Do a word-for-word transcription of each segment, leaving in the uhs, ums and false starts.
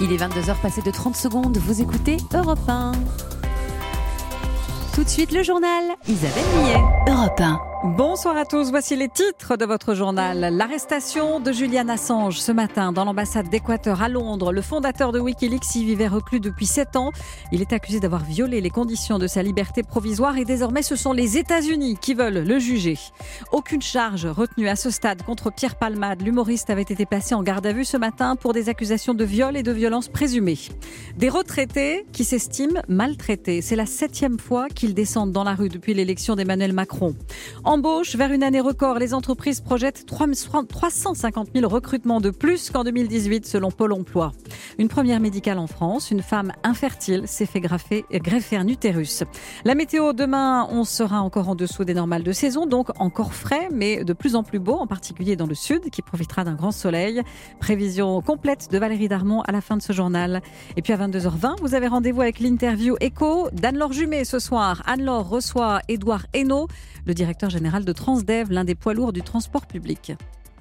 Il est vingt-deux heures passées de trente secondes, vous écoutez Europe un. Tout de suite le journal, Isabelle Millet, Europe un. Bonsoir à tous, voici les titres de votre journal. L'arrestation de Julian Assange ce matin dans l'ambassade d'Équateur à Londres. Le fondateur de Wikileaks y vivait reclus depuis sept ans. Il est accusé d'avoir violé les conditions de sa liberté provisoire et désormais ce sont les États-Unis qui veulent le juger. Aucune charge retenue à ce stade contre Pierre Palmade. L'humoriste avait été placé en garde à vue ce matin pour des accusations de viol et de violence présumées. Des retraités qui s'estiment maltraités. C'est la septième fois qu'ils descendent dans la rue depuis l'élection d'Emmanuel Macron. Embauche vers une année record. Les entreprises projettent trois cent cinquante mille recrutements de plus qu'en deux mille dix-huit selon Pôle emploi. Une première médicale en France. Une femme infertile s'est fait greffer, greffer un utérus. La météo, demain, on sera encore en dessous des normales de saison, donc encore frais, mais de plus en plus beau, en particulier dans le sud, qui profitera d'un grand soleil. Prévision complète de Valérie Darmon à la fin de ce journal. Et puis à vingt-deux heures vingt, vous avez rendez-vous avec l'interview écho d'Anne-Laure Jumet ce soir. Anne-Laure reçoit Édouard Hainaut, le directeur général de Transdev, l'un des poids lourds du transport public.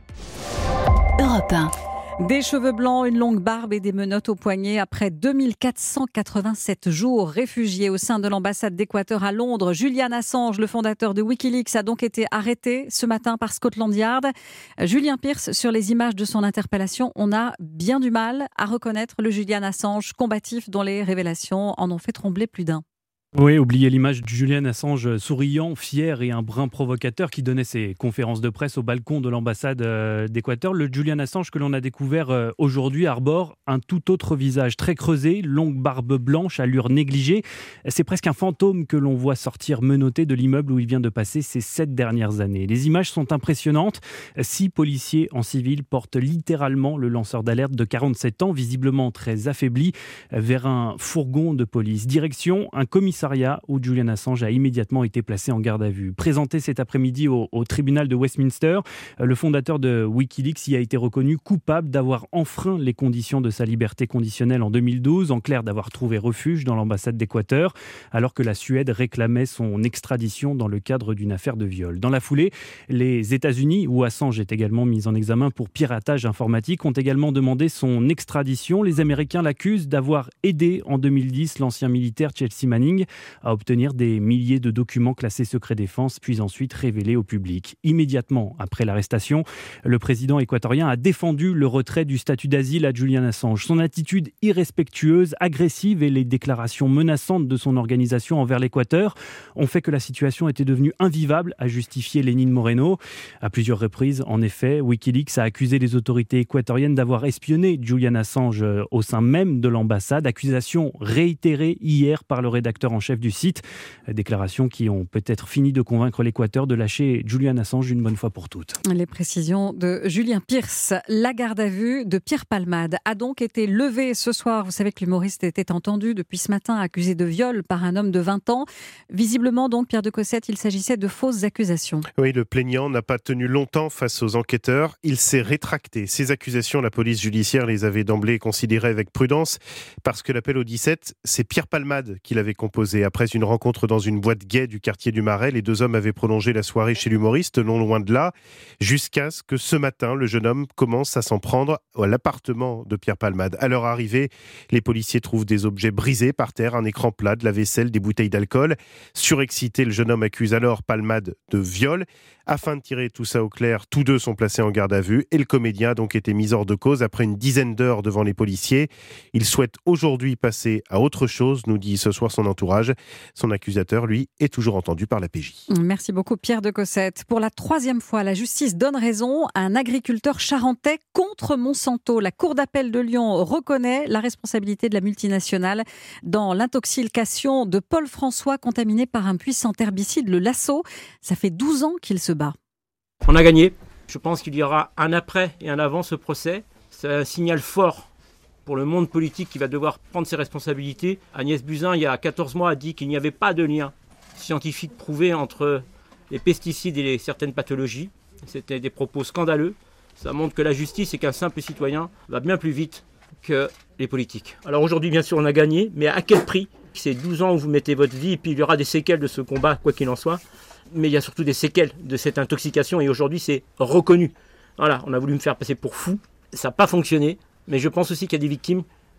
Europe un. Des cheveux blancs, une longue barbe et des menottes aux poignets. Après deux mille quatre cent quatre-vingt-sept jours réfugiés au sein de l'ambassade d'Équateur à Londres, Julian Assange, le fondateur de Wikileaks, a donc été arrêté ce matin par Scotland Yard. Julien Pearce, sur les images de son interpellation, on a bien du mal à reconnaître le Julian Assange combatif dont les révélations en ont fait trembler plus d'un. Oui, oubliez l'image de Julian Assange souriant, fier et un brin provocateur qui donnait ses conférences de presse au balcon de l'ambassade d'Équateur. Le Julian Assange que l'on a découvert aujourd'hui arbore un tout autre visage, très creusé, longue barbe blanche, allure négligée. C'est presque un fantôme que l'on voit sortir menotté de l'immeuble où il vient de passer ces sept dernières années. Les images sont impressionnantes. Six policiers en civil portent littéralement le lanceur d'alerte de quarante-sept ans, visiblement très affaibli, vers un fourgon de police. Direction un commissariat où Julian Assange a immédiatement été placé en garde à vue. Présenté cet après-midi au, au tribunal de Westminster, le fondateur de Wikileaks y a été reconnu coupable d'avoir enfreint les conditions de sa liberté conditionnelle en deux mille douze, en clair d'avoir trouvé refuge dans l'ambassade d'Équateur, alors que la Suède réclamait son extradition dans le cadre d'une affaire de viol. Dans la foulée, les États-Unis, où Assange est également mis en examen pour piratage informatique, ont également demandé son extradition. Les Américains l'accusent d'avoir aidé en deux mille dix l'ancien militaire Chelsea Manning à obtenir des milliers de documents classés secret défense, puis ensuite révélés au public. Immédiatement après l'arrestation, le président équatorien a défendu le retrait du statut d'asile à Julian Assange. Son attitude irrespectueuse, agressive et les déclarations menaçantes de son organisation envers l'Équateur ont fait que la situation était devenue invivable, a justifié Lénine Moreno. À plusieurs reprises, en effet, Wikileaks a accusé les autorités équatoriennes d'avoir espionné Julian Assange au sein même de l'ambassade. Accusation réitérée hier par le rédacteur en chef du site. Déclarations qui ont peut-être fini de convaincre l'Équateur de lâcher Julian Assange une bonne fois pour toutes. Les précisions de Julien Pearce. La garde à vue de Pierre Palmade a donc été levée ce soir. Vous savez que l'humoriste était entendu depuis ce matin, accusé de viol par un homme de vingt ans. Visiblement, donc, Pierre de Cossette, il s'agissait de fausses accusations. Oui, le plaignant n'a pas tenu longtemps face aux enquêteurs. Il s'est rétracté. Ces accusations, la police judiciaire les avait d'emblée considérées avec prudence parce que l'appel au dix-sept, c'est Pierre Palmade qui l'avait composé. Après une rencontre dans une boîte gay du quartier du Marais, les deux hommes avaient prolongé la soirée chez l'humoriste, non loin de là, jusqu'à ce que ce matin, le jeune homme commence à s'en prendre à l'appartement de Pierre Palmade. À leur arrivée, les policiers trouvent des objets brisés par terre, un écran plat, de la vaisselle, des bouteilles d'alcool. Surexcité, le jeune homme accuse alors Palmade de viol. Afin de tirer tout ça au clair, tous deux sont placés en garde à vue et le comédien a donc été mis hors de cause après une dizaine d'heures devant les policiers. Il souhaite aujourd'hui passer à autre chose, nous dit ce soir son entourage. Son accusateur, lui, est toujours entendu par la P J. Merci beaucoup Pierre de Cossette. Pour la troisième fois, la justice donne raison à un agriculteur charentais contre Monsanto. La Cour d'appel de Lyon reconnaît la responsabilité de la multinationale dans l'intoxication de Paul François contaminé par un puissant herbicide, le Lasso. Ça fait douze ans qu'il se bat. On a gagné. Je pense qu'il y aura un après et un avant ce procès. C'est un signal fort pour le monde politique qui va devoir prendre ses responsabilités. Agnès Buzyn, il y a quatorze mois, a dit qu'il n'y avait pas de lien scientifique prouvé entre les pesticides et les, certaines pathologies. C'était des propos scandaleux. Ça montre que la justice et qu'un simple citoyen va bien plus vite que les politiques. Alors aujourd'hui, bien sûr, on a gagné, mais à quel prix ? C'est douze ans où vous mettez votre vie et puis il y aura des séquelles de ce combat, quoi qu'il en soit. Mais il y a surtout des séquelles de cette intoxication et aujourd'hui, c'est reconnu. Voilà, on a voulu me faire passer pour fou. Ça n'a pas fonctionné, mais je pense aussi qu'il y a des victimes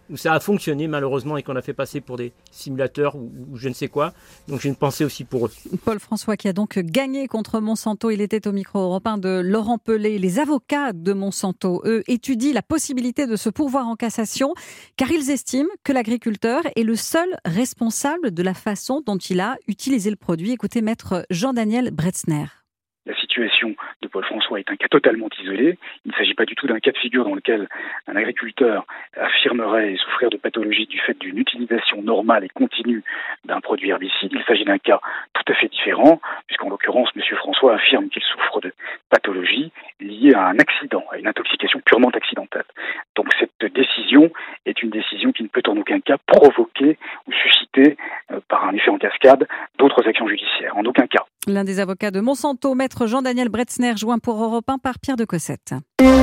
où ça a fonctionné malheureusement et qu'on a fait passer pour des simulateurs ou, ou je ne sais quoi. Donc j'ai une pensée aussi pour eux. Paul François qui a donc gagné contre Monsanto. Il était au micro européen de Laurent Pelé. Les avocats de Monsanto, eux, étudient la possibilité de se pourvoir en cassation car ils estiment que l'agriculteur est le seul responsable de la façon dont il a utilisé le produit. Écoutez maître Jean-Daniel Bretzner. La situation de Paul François est un cas totalement isolé. Il ne s'agit pas du tout d'un cas de figure dans lequel un agriculteur affirmerait souffrir de pathologie du fait d'une utilisation normale et continue d'un produit herbicide. Il s'agit d'un cas tout à fait différent, puisqu'en l'occurrence, M. François affirme qu'il souffre de pathologie liée à un accident, à une intoxication purement accidentelle. Donc cette décision est une décision qui ne peut en aucun cas provoquer ou susciter, euh, par un effet en cascade, d'autres actions judiciaires. En aucun cas. L'un des avocats de Monsanto, maître Jean-Daniel Bretzner, joint pour Europe un par Pierre de Cossette.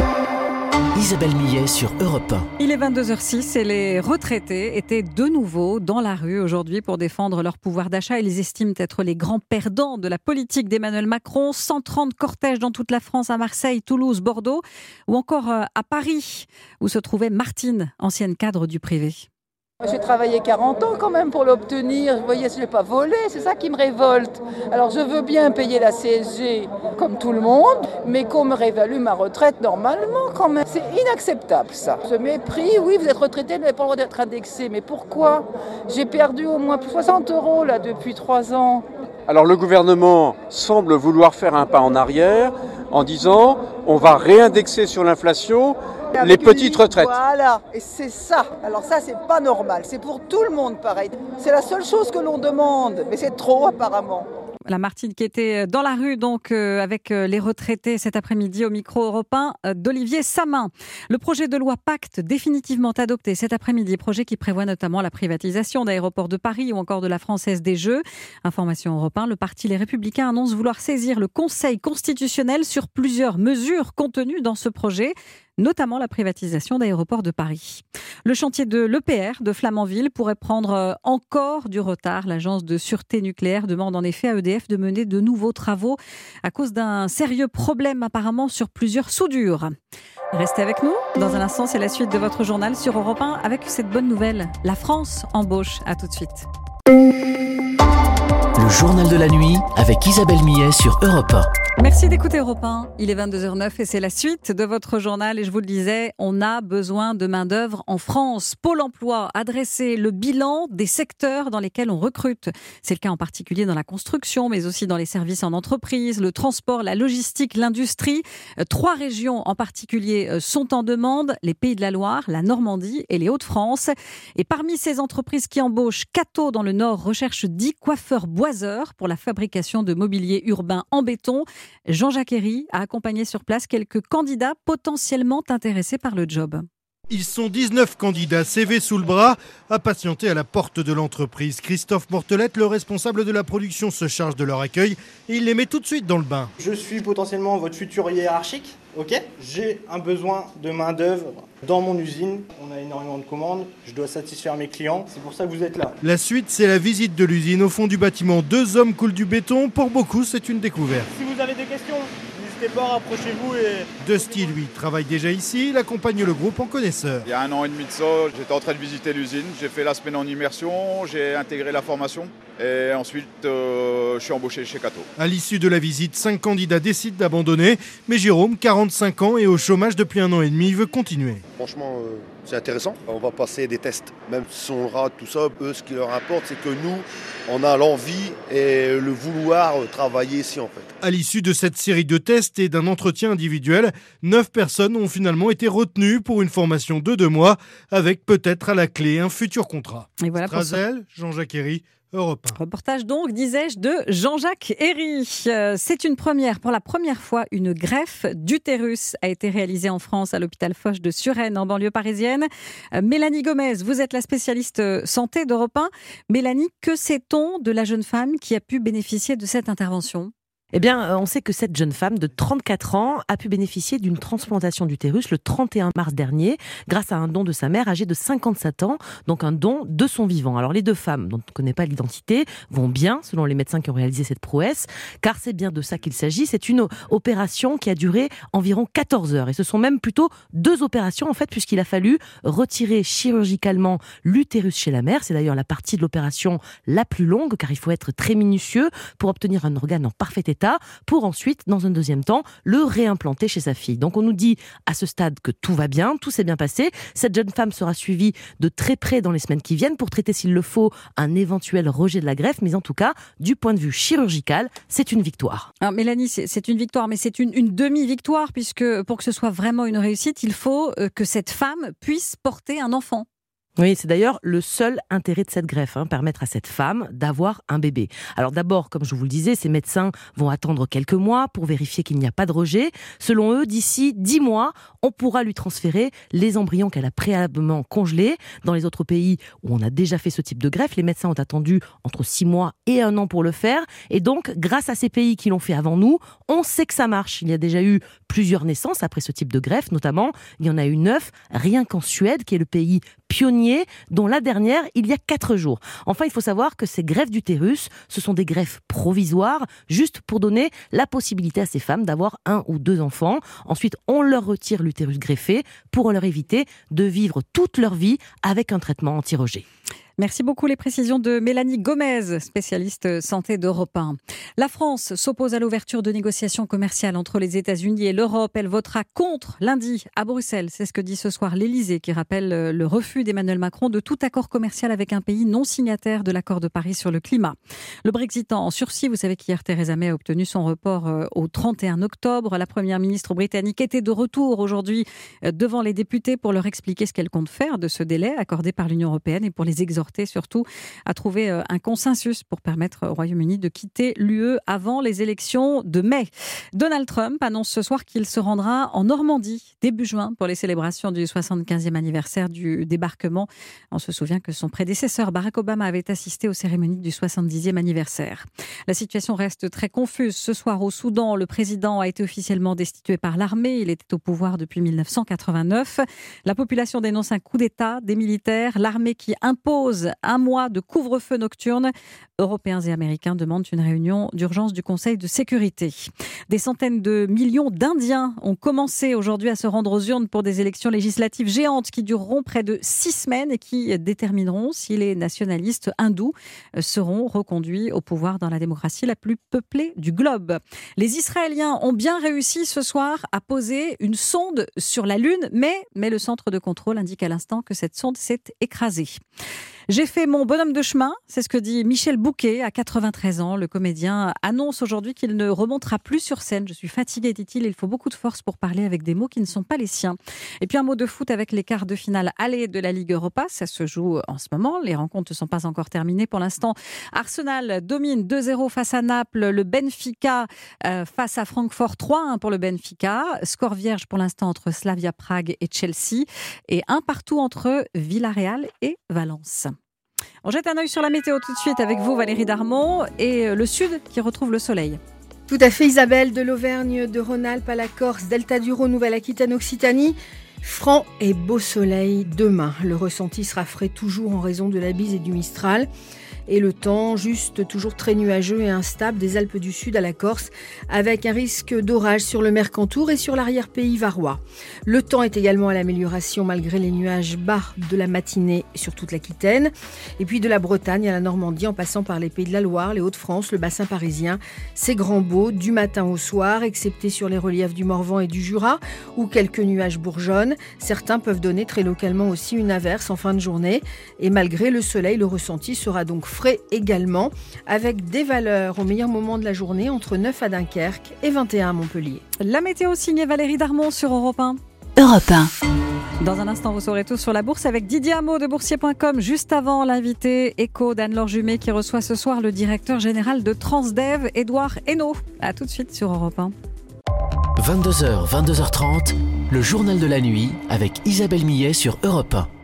Isabelle Millet sur Europe un. Il est vingt-deux heures six et les retraités étaient de nouveau dans la rue aujourd'hui pour défendre leur pouvoir d'achat. Ils estiment être les grands perdants de la politique d'Emmanuel Macron. cent trente cortèges dans toute la France, à Marseille, Toulouse, Bordeaux ou encore à Paris où se trouvait Martine, ancienne cadre du privé. J'ai travaillé quarante ans quand même pour l'obtenir. Vous voyez, je ne l'ai pas volé, c'est ça qui me révolte. Alors je veux bien payer la C S G comme tout le monde, mais qu'on me réévalue ma retraite normalement quand même. C'est inacceptable ça. Ce mépris, oui, vous êtes retraité, vous n'avez pas le droit d'être indexé. Mais pourquoi ? J'ai perdu au moins soixante euros là depuis trois ans. Alors le gouvernement semble vouloir faire un pas en arrière en disant on va réindexer sur l'inflation les petites retraites. Voilà, et c'est ça. Alors ça, c'est pas normal. C'est pour tout le monde pareil. C'est la seule chose que l'on demande, mais c'est trop apparemment. La Martine qui était dans la rue donc euh, avec euh, les retraités cet après-midi au micro européen euh, d'Olivier Samin. Le projet de loi Pacte définitivement adopté cet après-midi, projet qui prévoit notamment la privatisation d'Aéroports de Paris ou encore de la Française des Jeux. Information européen, le parti Les Républicains annonce vouloir saisir le Conseil constitutionnel sur plusieurs mesures contenues dans ce projet, notamment la privatisation d'Aéroports de Paris. Le chantier de l'E P R de Flamanville pourrait prendre encore du retard. L'agence de sûreté nucléaire demande en effet à E D F de mener de nouveaux travaux à cause d'un sérieux problème apparemment sur plusieurs soudures. Restez avec nous. Dans un instant, c'est la suite de votre journal sur Europe un avec cette bonne nouvelle. La France embauche. À tout de suite. Le journal de la nuit avec Isabelle Millet sur Europe un. Merci d'écouter Europe un. Il est vingt-deux heures neuf et c'est la suite de votre journal. Et je vous le disais, on a besoin de main-d'œuvre en France. Pôle emploi a dressé le bilan des secteurs dans lesquels on recrute. C'est le cas en particulier dans la construction, mais aussi dans les services en entreprise, le transport, la logistique, l'industrie. Trois régions en particulier sont en demande, les Pays de la Loire, la Normandie et les Hauts-de-France. Et parmi ces entreprises qui embauchent, Cato dans le Nord recherche dix coiffeurs boiseurs pour la fabrication de mobilier urbain en béton. Jean-Jacques Herry a accompagné sur place quelques candidats potentiellement intéressés par le job. Ils sont dix-neuf candidats, C V sous le bras, à patienter à la porte de l'entreprise. Christophe Mortelette, le responsable de la production, se charge de leur accueil et il les met tout de suite dans le bain. Je suis potentiellement votre futur hiérarchique, ok ? J'ai un besoin de main d'œuvre dans mon usine. On a énormément de commandes, je dois satisfaire mes clients, c'est pour ça que vous êtes là. La suite, c'est la visite de l'usine. Au fond du bâtiment, deux hommes coulent du béton. Pour beaucoup, c'est une découverte. Si vous avez des questions, n'hésitez pas, rapprochez-vous et... Dusty, lui, travaille déjà ici. Il accompagne le groupe en connaisseur. Il y a un an et demi de ça, j'étais en train de visiter l'usine. J'ai fait la semaine en immersion, j'ai intégré la formation et ensuite euh, je suis embauché chez Cato. À l'issue de la visite, cinq candidats décident d'abandonner. Mais Jérôme, quarante-cinq ans et au chômage depuis un an et demi, veut continuer. Franchement, euh, c'est intéressant. On va passer des tests. Même si on rate tout ça, eux, ce qui leur importe, c'est que nous, on a l'envie et le vouloir travailler ici en fait. À l'issue de cette série de tests et d'un entretien individuel, neuf personnes ont finalement été retenues pour une formation de deux mois, avec peut-être à la clé un futur contrat. Et voilà pour Strazel, Jean-Jacques Herry, Europe un. Reportage donc, disais-je, de Jean-Jacques Herry. Euh, c'est une première. Pour la première fois, une greffe d'utérus a été réalisée en France à l'hôpital Foch de Suresnes, en banlieue parisienne. Euh, Mélanie Gomez, vous êtes la spécialiste santé d'Europe un. Mélanie, que sait-on de la jeune femme qui a pu bénéficier de cette intervention ? Eh bien, on sait que cette jeune femme de trente-quatre ans a pu bénéficier d'une transplantation d'utérus le trente et un mars dernier grâce à un don de sa mère âgée de cinquante-sept ans, donc un don de son vivant. Alors les deux femmes, dont on ne connaît pas l'identité, vont bien, selon les médecins qui ont réalisé cette prouesse, car c'est bien de ça qu'il s'agit. C'est une opération qui a duré environ quatorze heures. Et ce sont même plutôt deux opérations, en fait, puisqu'il a fallu retirer chirurgicalement l'utérus chez la mère. C'est d'ailleurs la partie de l'opération la plus longue, car il faut être très minutieux pour obtenir un organe en parfait état, pour ensuite, dans un deuxième temps, le réimplanter chez sa fille. Donc on nous dit à ce stade que tout va bien, tout s'est bien passé. Cette jeune femme sera suivie de très près dans les semaines qui viennent pour traiter, s'il le faut, un éventuel rejet de la greffe. Mais en tout cas, du point de vue chirurgical, c'est une victoire. Alors Mélanie, c'est, c'est une victoire, mais c'est une, une demi-victoire, puisque pour que ce soit vraiment une réussite, il faut que cette femme puisse porter un enfant. Oui, c'est d'ailleurs le seul intérêt de cette greffe, hein, permettre à cette femme d'avoir un bébé. Alors d'abord, comme je vous le disais, ces médecins vont attendre quelques mois pour vérifier qu'il n'y a pas de rejet. Selon eux, d'ici dix mois, on pourra lui transférer les embryons qu'elle a préalablement congelés. Dans les autres pays où on a déjà fait ce type de greffe, les médecins ont attendu entre six mois et un an pour le faire. Et donc, grâce à ces pays qui l'ont fait avant nous, on sait que ça marche. Il y a déjà eu plusieurs naissances après ce type de greffe, notamment, il y en a eu neuf, rien qu'en Suède, qui est le pays pionnier, dont la dernière, il y a quatre jours. Enfin, il faut savoir que ces greffes d'utérus, ce sont des greffes provisoires, juste pour donner la possibilité à ces femmes d'avoir un ou deux enfants. Ensuite, on leur retire l'utérus greffé pour leur éviter de vivre toute leur vie avec un traitement anti-rejet. Merci beaucoup. Les précisions de Mélanie Gomez, spécialiste santé d'Europe un. La France s'oppose à l'ouverture de négociations commerciales entre les États-Unis et l'Europe. Elle votera contre lundi à Bruxelles. C'est ce que dit ce soir l'Élysée, qui rappelle le refus d'Emmanuel Macron de tout accord commercial avec un pays non signataire de l'accord de Paris sur le climat. Le Brexit en sursis. Vous savez qu'hier, Theresa May a obtenu son report au trente et un octobre. La première ministre britannique était de retour aujourd'hui devant les députés pour leur expliquer ce qu'elle compte faire de ce délai accordé par l'Union européenne et pour les exhorter surtout à trouver un consensus pour permettre au Royaume-Uni de quitter l'U E avant les élections de mai. Donald Trump annonce ce soir qu'il se rendra en Normandie début juin pour les célébrations du soixante-quinzième anniversaire du débarquement. On se souvient que son prédécesseur Barack Obama avait assisté aux cérémonies du soixante-dixième anniversaire. La situation reste très confuse. Ce soir au Soudan, le président a été officiellement destitué par l'armée. Il était au pouvoir depuis mille neuf cent quatre-vingt-neuf. La population dénonce un coup d'État des militaires. L'armée qui impose un mois de couvre-feu nocturne. Européens et Américains demandent une réunion d'urgence du Conseil de sécurité. Des centaines de millions d'Indiens ont commencé aujourd'hui à se rendre aux urnes pour des élections législatives géantes qui dureront près de six semaines et qui détermineront si les nationalistes hindous seront reconduits au pouvoir dans la démocratie la plus peuplée du globe. Les Israéliens ont bien réussi ce soir à poser une sonde sur la Lune, mais, mais le centre de contrôle indique à l'instant que cette sonde s'est écrasée. J'ai fait mon bonhomme de chemin, c'est ce que dit Michel Bouquet, à quatre-vingt-treize ans. Le comédien annonce aujourd'hui qu'il ne remontera plus sur scène. Je suis fatigué, dit-il, il faut beaucoup de force pour parler avec des mots qui ne sont pas les siens. Et puis un mot de foot avec les quarts de finale aller de la Ligue Europa. Ça se joue en ce moment, les rencontres ne sont pas encore terminées. Pour l'instant, Arsenal domine deux zéro face à Naples, le Benfica euh, face à Francfort, trois un pour le Benfica. Score vierge pour l'instant entre Slavia Prague et Chelsea. Et un partout entre Villarreal et Valence. On jette un œil sur la météo tout de suite avec vous, Valérie Darmon, et le sud qui retrouve le soleil. Tout à fait, Isabelle, de l'Auvergne, de Rhône-Alpes à la Corse, Delta du Rhône, Nouvelle-Aquitaine, Occitanie. Franc et beau soleil demain. Le ressenti sera frais toujours en raison de la bise et du Mistral. Et le temps, juste toujours très nuageux et instable des Alpes du Sud à la Corse, avec un risque d'orage sur le Mercantour et sur l'arrière-pays varois. Le temps est également à l'amélioration malgré les nuages bas de la matinée sur toute l'Aquitaine. Et puis de la Bretagne à la Normandie, en passant par les Pays de la Loire, les Hauts-de-France, le bassin parisien. C'est grand beau du matin au soir, excepté sur les reliefs du Morvan et du Jura, où quelques nuages bourgeonnent. Certains peuvent donner très localement aussi une averse en fin de journée. Et malgré le soleil, le ressenti sera donc frais également, avec des valeurs au meilleur moment de la journée entre neuf à Dunkerque et vingt et un à Montpellier. La météo signée Valérie Darmon sur Europe un. Europe un. Dans un instant, vous saurez tout sur la bourse avec Didier Hameau de boursier point com. Juste avant, l'invité éco d'Anne-Laure Jumet qui reçoit ce soir le directeur général de Transdev, Édouard Hainaut. A tout de suite sur Europe un. vingt-deux heures, vingt-deux heures trente, le journal de la nuit avec Isabelle Millet sur Europe un.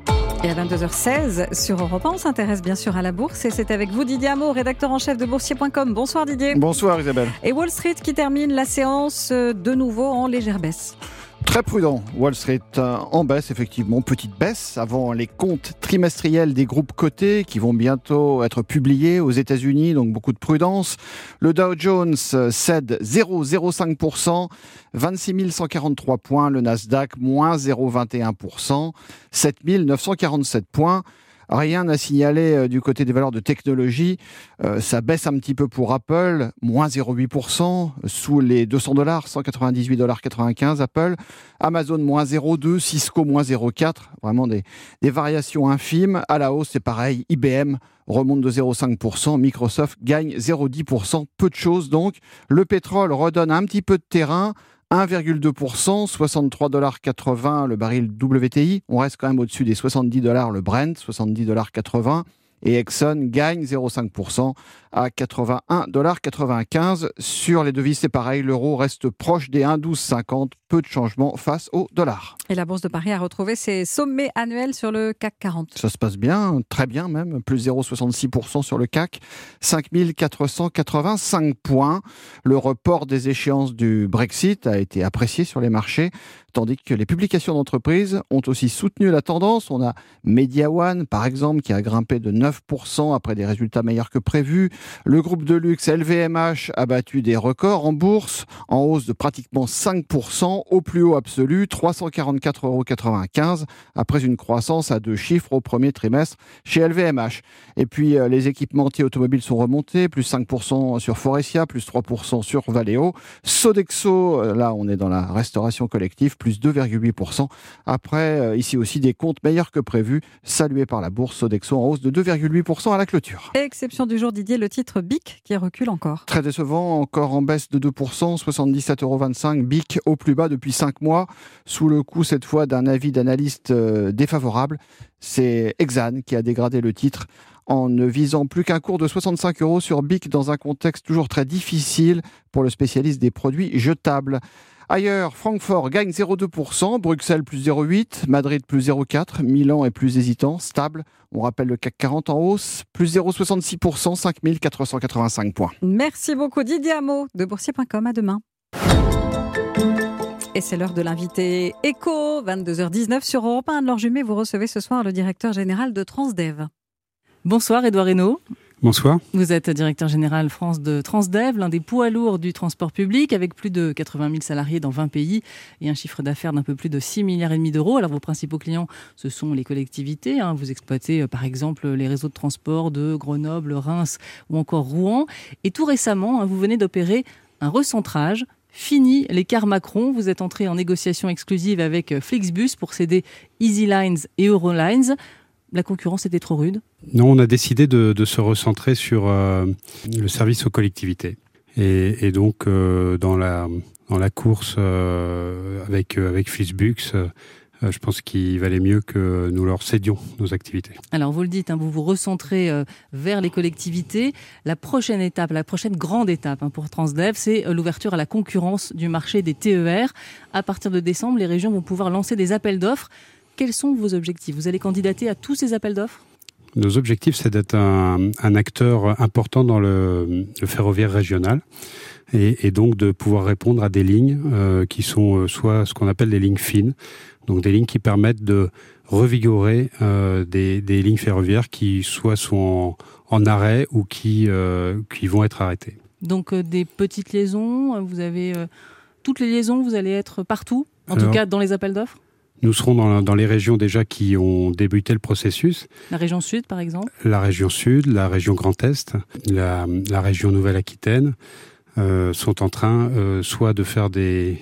Et à vingt-deux heures seize, sur Europe un, on s'intéresse bien sûr à la bourse. Et c'est avec vous, Didier Hameau, rédacteur en chef de boursier point com. Bonsoir Didier. Bonsoir Isabelle. Et Wall Street qui termine la séance de nouveau en légère baisse. Très prudent, Wall Street en baisse, effectivement, petite baisse avant les comptes trimestriels des groupes cotés qui vont bientôt être publiés aux États-Unis, donc beaucoup de prudence. Le Dow Jones cède zéro virgule zéro cinq pour cent, vingt-six mille cent quarante-trois points. Le Nasdaq, moins zéro virgule vingt et un pour cent, sept mille neuf cent quarante-sept points. Rien à signaler euh, du côté des valeurs de technologie. Euh, ça baisse un petit peu pour Apple, moins zéro virgule huit pour cent, sous les deux cents dollars, cent quatre-vingt-dix-huit virgule quatre-vingt-quinze dollars Apple. Amazon, moins zéro virgule deux, Cisco, moins zéro virgule quatre. Vraiment des, des variations infimes. À la hausse, c'est pareil. I B M remonte de zéro virgule cinq pour cent. Microsoft gagne zéro virgule dix pour cent. Peu de choses donc. Le pétrole redonne un petit peu de terrain. un virgule deux pour cent, soixante-trois virgule quatre-vingts dollars le baril W T I. On reste quand même au-dessus des soixante-dix dollars le Brent, soixante-dix virgule quatre-vingts dollars. Et Exxon gagne zéro virgule cinq pour cent à quatre-vingt-un virgule quatre-vingt-quinze dollars. Sur les devises, c'est pareil, l'euro reste proche des un virgule douze cinquante. Peu de changements face au dollar. Et la Bourse de Paris a retrouvé ses sommets annuels sur le C A C quarante. Ça se passe bien, très bien même, plus zéro virgule soixante-six pour cent sur le C A C, cinq mille quatre cent quatre-vingt-cinq points. Le report des échéances du Brexit a été apprécié sur les marchés, tandis que les publications d'entreprises ont aussi soutenu la tendance. On a Media One, par exemple, qui a grimpé de neuf pour cent après des résultats meilleurs que prévus. Le groupe de luxe L V M H a battu des records en bourse, en hausse de pratiquement cinq pour cent, au plus haut absolu, trois cent quarante-quatre virgule quatre-vingt-quinze euros, après une croissance à deux chiffres au premier trimestre chez L V M H. Et puis, euh, les équipementiers automobiles sont remontés, plus cinq pour cent sur Forestia, plus trois pour cent sur Valeo. Sodexo, euh, là, on est dans la restauration collective, plus deux virgule huit pour cent. Après, euh, ici aussi, des comptes meilleurs que prévus, salués par la bourse. Sodexo en hausse de deux virgule huit pour cent à la clôture. Exception du jour, Didier, le titre B I C qui recule encore. Très décevant, encore en baisse de deux pour cent, soixante-dix-sept virgule vingt-cinq euros. B I C au plus bas depuis cinq mois, sous le coup cette fois d'un avis d'analyste euh, défavorable. C'est Exane qui a dégradé le titre en ne visant plus qu'un cours de soixante-cinq euros sur B I C dans un contexte toujours très difficile pour le spécialiste des produits jetables. Ailleurs, Francfort gagne zéro virgule deux pour cent, Bruxelles plus zéro virgule huit, Madrid plus zéro virgule quatre, Milan est plus hésitant, stable. On rappelle le C A C quarante en hausse, plus zéro virgule soixante-six pour cent, cinq mille quatre cent quatre-vingt-cinq points. Merci beaucoup Didier Hameau de boursier point com. À demain. Et c'est l'heure de l'invité Éco, vingt-deux heures dix-neuf sur Europe un. Anne-Laure Jumet, vous recevez ce soir le directeur général de Transdev. Bonsoir Édouard Reynaud. Bonsoir. Vous êtes directeur général France de Transdev, l'un des poids lourds du transport public, avec plus de quatre-vingt mille salariés dans vingt pays et un chiffre d'affaires d'un peu plus de six milliards et demi d'euros. Alors vos principaux clients, ce sont les collectivités. Hein. Vous exploitez euh, par exemple les réseaux de transport de Grenoble, Reims ou encore Rouen. Et tout récemment, hein, vous venez d'opérer un recentrage. Fini l'écart Macron, vous êtes entré en négociation exclusive avec Flixbus pour céder EasyLines et Eurolines. La concurrence était trop rude ? Non, on a décidé de, de se recentrer sur euh, le service aux collectivités. Et, et donc, euh, dans, la, dans la course euh, avec, avec Flixbus, euh, je pense qu'il valait mieux que nous leur cédions nos activités. Alors, vous le dites, hein, vous vous recentrez euh, vers les collectivités. La prochaine étape, la prochaine grande étape hein, pour Transdev, c'est euh, l'ouverture à la concurrence du marché des T E R. À partir de décembre, les régions vont pouvoir lancer des appels d'offres. Quels sont vos objectifs ? Vous allez candidater à tous ces appels d'offres ? Nos objectifs, c'est d'être un, un acteur important dans le, le ferroviaire régional et, et donc de pouvoir répondre à des lignes euh, qui sont soit ce qu'on appelle des lignes fines, donc des lignes qui permettent de revigorer euh, des, des lignes ferroviaires qui soit sont en, en arrêt ou qui, euh, qui vont être arrêtées. Donc euh, des petites liaisons, vous avez euh, toutes les liaisons, vous allez être partout, en Alors, tout cas dans les appels d'offres ? Nous serons dans, dans les régions déjà qui ont débuté le processus. La région Sud, par exemple ? La région Sud, la région Grand Est, la, la région Nouvelle-Aquitaine euh, sont en train euh, soit de faire des,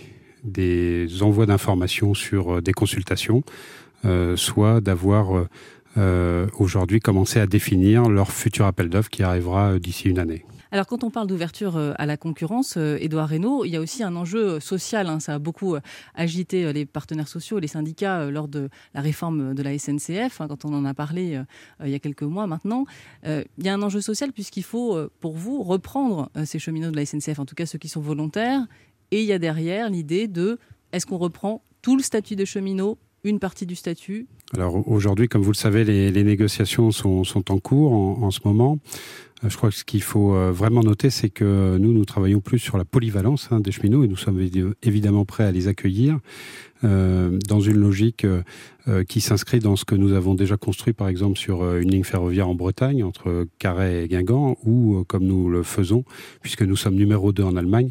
des envois d'informations sur euh, des consultations, euh, soit d'avoir euh, aujourd'hui commencé à définir leur futur appel d'offres qui arrivera d'ici une année. Alors, quand on parle d'ouverture à la concurrence, Édouard Reynaud, il y a aussi un enjeu social. Hein, ça a beaucoup agité les partenaires sociaux et les syndicats lors de la réforme de la S N C F, hein, quand on en a parlé euh, il y a quelques mois maintenant. Euh, il y a un enjeu social puisqu'il faut, pour vous, reprendre ces cheminots de la S N C F, en tout cas ceux qui sont volontaires. Et il y a derrière l'idée de, est-ce qu'on reprend tout le statut de cheminot une partie du statut ? Alors aujourd'hui, comme vous le savez, les, les négociations sont, sont en cours en, en ce moment. Je crois que ce qu'il faut vraiment noter, c'est que nous, nous travaillons plus sur la polyvalence hein, des cheminots et nous sommes évidemment prêts à les accueillir euh, dans une logique euh, qui s'inscrit dans ce que nous avons déjà construit, par exemple, sur une ligne ferroviaire en Bretagne, entre Carhaix et Guingamp, ou comme nous le faisons, puisque nous sommes numéro deux en Allemagne,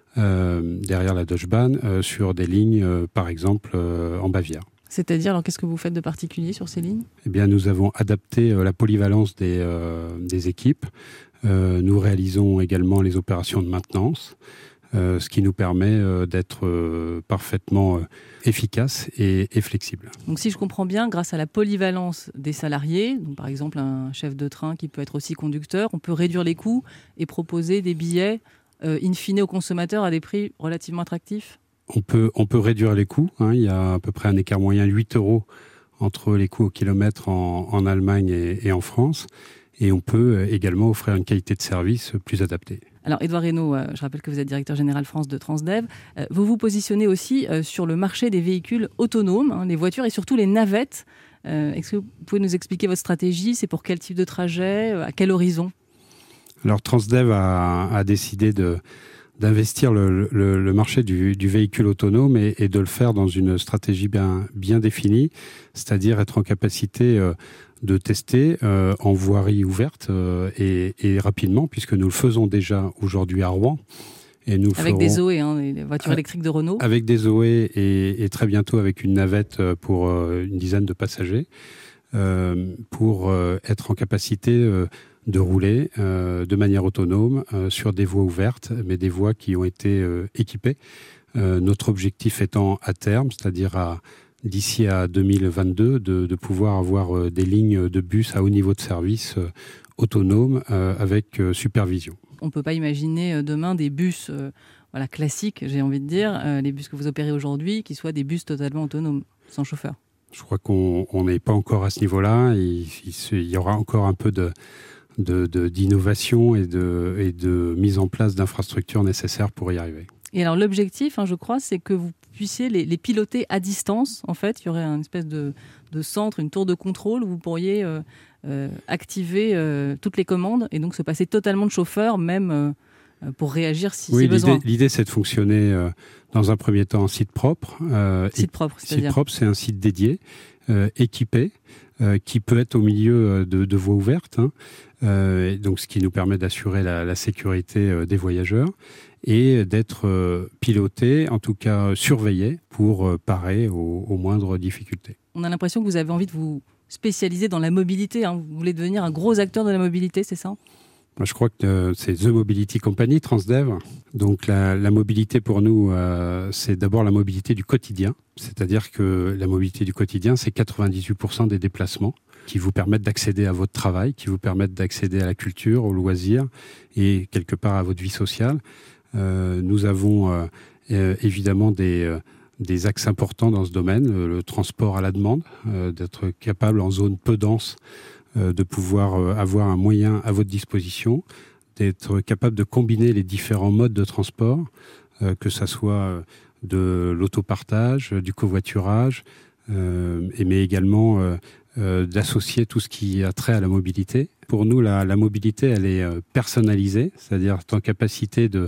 euh, derrière la Deutsche Bahn, euh, sur des lignes, euh, par exemple, euh, en Bavière. C'est-à-dire, alors qu'est-ce que vous faites de particulier sur ces lignes ? Eh bien, nous avons adapté euh, la polyvalence des, euh, des équipes. Euh, nous réalisons également les opérations de maintenance, euh, ce qui nous permet euh, d'être euh, parfaitement euh, efficace et, et flexible. Donc, si je comprends bien, grâce à la polyvalence des salariés, donc par exemple un chef de train qui peut être aussi conducteur, on peut réduire les coûts et proposer des billets euh, in fine aux consommateurs à des prix relativement attractifs ? On peut, on peut réduire les coûts. Hein. Il y a à peu près un écart moyen de huit euros entre les coûts au kilomètre en, en Allemagne et, et en France. Et on peut également offrir une qualité de service plus adaptée. Alors, Édouard Reynaud, euh, je rappelle que vous êtes directeur général France de Transdev. Euh, vous vous positionnez aussi euh, sur le marché des véhicules autonomes, hein, les voitures et surtout les navettes. Euh, est-ce que vous pouvez nous expliquer votre stratégie ? C'est pour quel type de trajet ? À quel horizon ? Alors, Transdev a, a décidé de... d'investir le, le, le marché du, du véhicule autonome et, et de le faire dans une stratégie bien, bien définie, c'est-à-dire être en capacité euh, de tester euh, en voirie ouverte euh, et, et rapidement, puisque nous le faisons déjà aujourd'hui à Rouen. Et nous avec ferons, des Zoé, hein, les voitures électriques de Renault. Avec des Zoé et, et très bientôt avec une navette pour euh, une dizaine de passagers, euh, pour euh, être en capacité... Euh, de rouler euh, de manière autonome euh, sur des voies ouvertes, mais des voies qui ont été euh, équipées. Euh, notre objectif étant à terme, c'est-à-dire à, d'ici à deux mille vingt-deux, de, de pouvoir avoir euh, des lignes de bus à haut niveau de service euh, autonomes euh, avec euh, supervision. On ne peut pas imaginer euh, demain des bus euh, voilà, classiques, j'ai envie de dire, euh, les bus que vous opérez aujourd'hui, qui soient des bus totalement autonomes, sans chauffeur. Je crois qu'on n'est pas encore à ce niveau-là. Il, il, il y aura encore un peu de... De, de, d'innovation et de, et de mise en place d'infrastructures nécessaires pour y arriver. Et alors l'objectif, hein, je crois, c'est que vous puissiez les, les piloter à distance. En fait, il y aurait une espèce de, de centre, une tour de contrôle où vous pourriez euh, euh, activer euh, toutes les commandes et donc se passer totalement de chauffeur, même euh, pour réagir si oui, c'est besoin. L'idée, l'idée, c'est de fonctionner euh, dans un premier temps en site propre. Euh, site propre, c'est-à-dire Site propre, c'est un site dédié, euh, équipé, euh, qui peut être au milieu de, de voies ouvertes, hein. Euh, donc ce qui nous permet d'assurer la, la sécurité euh, des voyageurs et d'être euh, piloté, en tout cas surveillé, pour euh, parer aux, aux moindres difficultés. On a l'impression que vous avez envie de vous spécialiser dans la mobilité, hein. Vous voulez devenir un gros acteur de la mobilité, c'est ça ? Moi, je crois que euh, c'est The Mobility Company, Transdev. Donc la, la mobilité pour nous, euh, c'est d'abord la mobilité du quotidien. C'est-à-dire que la mobilité du quotidien, c'est quatre-vingt-dix-huit pour cent des déplacements qui vous permettent d'accéder à votre travail, qui vous permettent d'accéder à la culture, aux loisirs et quelque part à votre vie sociale. Euh, nous avons euh, euh, évidemment des, euh, des axes importants dans ce domaine, le, le transport à la demande, euh, d'être capable en zone peu dense euh, de pouvoir euh, avoir un moyen à votre disposition, d'être capable de combiner les différents modes de transport, euh, que ça soit de l'autopartage, du covoiturage, euh, mais également euh, Euh, d'associer tout ce qui a trait à la mobilité. Pour nous, la, la mobilité, elle est euh, personnalisée, c'est-à-dire en capacité de,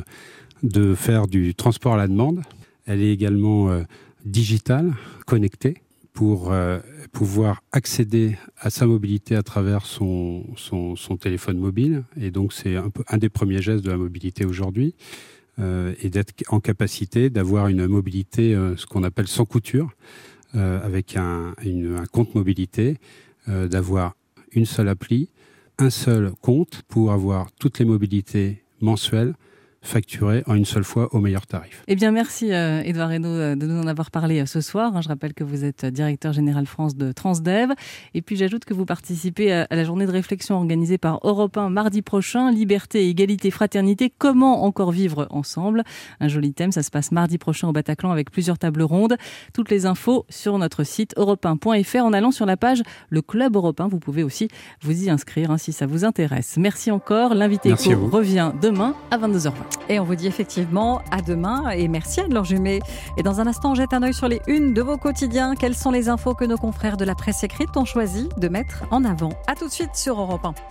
de faire du transport à la demande. Elle est également euh, digitale, connectée, pour euh, pouvoir accéder à sa mobilité à travers son, son, son téléphone mobile. Et donc, c'est un, peu, un des premiers gestes de la mobilité aujourd'hui, euh, et d'être en capacité d'avoir une mobilité, euh, ce qu'on appelle sans couture, Euh, avec un, une, un compte mobilité, euh, d'avoir une seule appli, un seul compte pour avoir toutes les mobilités mensuelles facturées en une seule fois au meilleur tarif. Eh bien, merci euh, Édouard Reynaud de nous en avoir parlé euh, ce soir. Hein, je rappelle que vous êtes directeur général France de Transdev. Et puis, j'ajoute que vous participez à, à la journée de réflexion organisée par Europe un mardi prochain. Liberté, égalité, fraternité, comment encore vivre ensemble ? Un joli thème, ça se passe mardi prochain au Bataclan avec plusieurs tables rondes. Toutes les infos sur notre site europe un point f r en allant sur la page Le Club Europe un. Vous pouvez aussi vous y inscrire hein, si ça vous intéresse. Merci encore. L'invité éco revient demain à vingt-deux heures vingt. Et on vous dit effectivement à demain et merci Anne-Laure Jumet. Et dans un instant, on jette un œil sur les unes de vos quotidiens. Quelles sont les infos que nos confrères de la presse écrite ont choisi de mettre en avant? A tout de suite sur Europe un.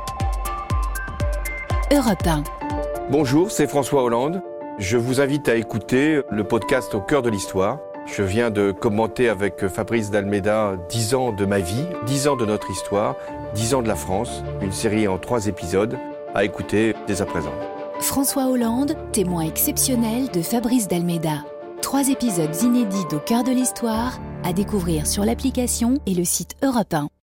Europe un. Bonjour, c'est François Hollande. Je vous invite à écouter le podcast Au cœur de l'histoire. Je viens de commenter avec Fabrice d'Almeida dix ans de ma vie, dix ans de notre histoire, dix ans de la France. Une série en trois épisodes à écouter dès à présent. François Hollande, témoin exceptionnel de Fabrice d'Almeida. Trois épisodes inédits d'Au cœur de l'histoire à découvrir sur l'application et le site Europe un.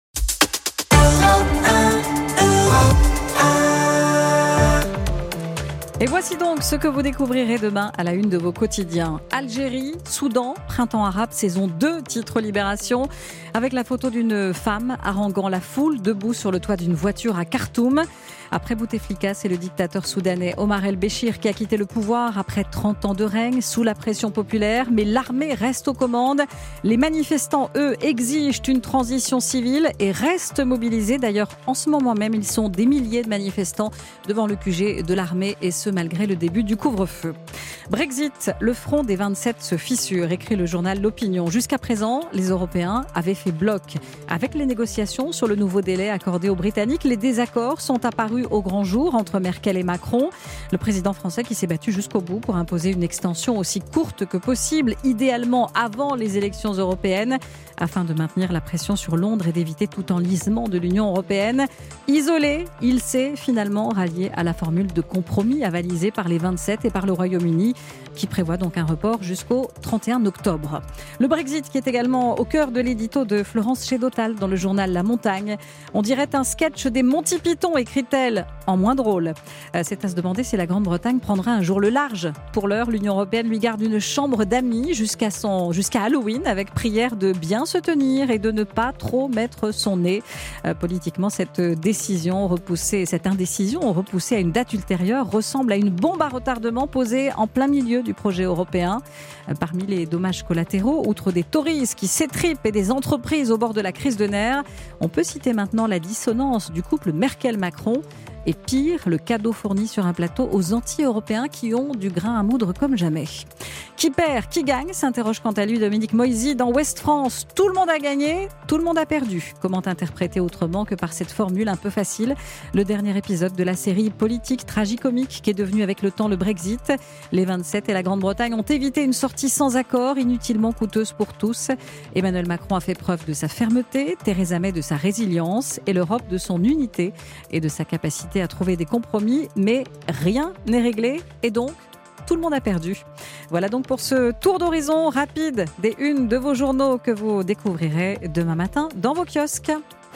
Et voici donc ce que vous découvrirez demain à la une de vos quotidiens. Algérie, Soudan, printemps arabe, saison deux, titre Libération, avec la photo d'une femme haranguant la foule debout sur le toit d'une voiture à Khartoum. Après Bouteflika, c'est le dictateur soudanais Omar el-Béchir qui a quitté le pouvoir après trente ans de règne sous la pression populaire. Mais l'armée reste aux commandes. Les manifestants, eux, exigent une transition civile et restent mobilisés. D'ailleurs, en ce moment même, ils sont des milliers de manifestants devant le Q G de l'armée et ce malgré le début du couvre-feu. Brexit, le front des vingt-sept se fissure, écrit le journal L'Opinion. Jusqu'à présent, les Européens avaient fait bloc. Avec les négociations sur le nouveau délai accordé aux Britanniques, les désaccords sont apparus au grand jour entre Merkel et Macron. Le président français qui s'est battu jusqu'au bout pour imposer une extension aussi courte que possible, idéalement avant les élections européennes, afin de maintenir la pression sur Londres et d'éviter tout enlisement de l'Union européenne. Isolé, il s'est finalement rallié à la formule de compromis avalisée par les vingt-sept et par le Royaume-Uni, qui prévoit donc un report jusqu'au trente et un octobre. Le Brexit qui est également au cœur de l'édito de Florence Chédotal dans le journal La Montagne. On dirait un sketch des Monty Python, écrit-elle, en moins drôle. C'est à se demander si la Grande-Bretagne prendra un jour le large. Pour l'heure, l'Union européenne lui garde une chambre d'amis jusqu'à son, jusqu'à Halloween, avec prière de bien se tenir et de ne pas trop mettre son nez. Euh, politiquement, cette décision repoussée, cette indécision repoussée à une date ultérieure ressemble à une bombe à retardement posée en plein milieu du projet européen. Euh, parmi les dommages collatéraux, outre des Tories qui s'étripent et des entreprises au bord de la crise de nerfs, on peut citer maintenant la dissonance du couple Merkel-Macron. Et pire, le cadeau fourni sur un plateau aux anti-européens qui ont du grain à moudre comme jamais. Qui perd, qui gagne, s'interroge quant à lui Dominique Moisy dans Ouest France. Tout le monde a gagné, tout le monde a perdu. Comment interpréter autrement que par cette formule un peu facile le dernier épisode de la série politique tragicomique qui est devenue avec le temps le Brexit. Les vingt-sept et la Grande-Bretagne ont évité une sortie sans accord, inutilement coûteuse pour tous. Emmanuel Macron a fait preuve de sa fermeté, Theresa May de sa résilience et l'Europe de son unité et de sa capacité à trouver des compromis, mais rien n'est réglé et donc tout le monde a perdu. Voilà donc pour ce tour d'horizon rapide des unes de vos journaux que vous découvrirez demain matin dans vos kiosques.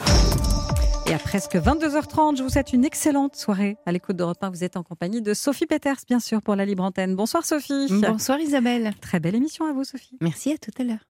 Et à presque vingt-deux heures trente, je vous souhaite une excellente soirée à l'écoute d'Europe un. Vous êtes en compagnie de Sophie Peters, bien sûr, pour la Libre Antenne. Bonsoir Sophie. Bonsoir Isabelle. Très belle émission à vous Sophie. Merci, à tout à l'heure.